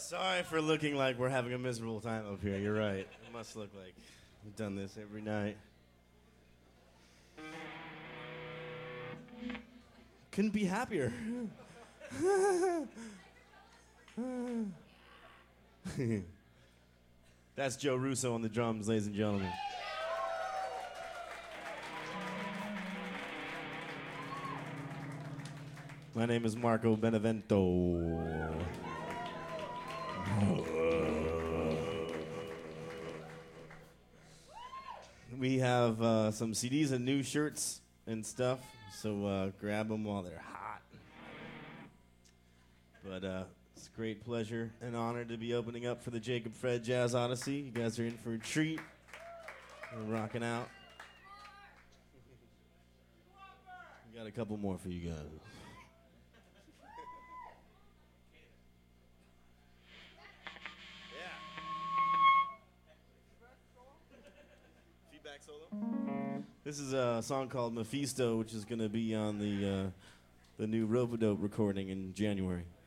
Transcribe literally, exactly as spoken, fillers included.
Sorry for looking like we're having a miserable time up here. You're right. It must look like we've done this every night. Couldn't be happier. That's Joe Russo on the drums, ladies and gentlemen. My name is Marco Benevento. We have uh, some C Ds and new shirts and stuff, so uh, grab them while they're hot. But uh, it's a great pleasure and honor to be opening up for the Jacob Fred Jazz Odyssey. You guys are in for a treat. We're rocking out. We got a couple more for you guys. This is a song called Mephisto, which is going to be on the uh, the new Robodope recording in January.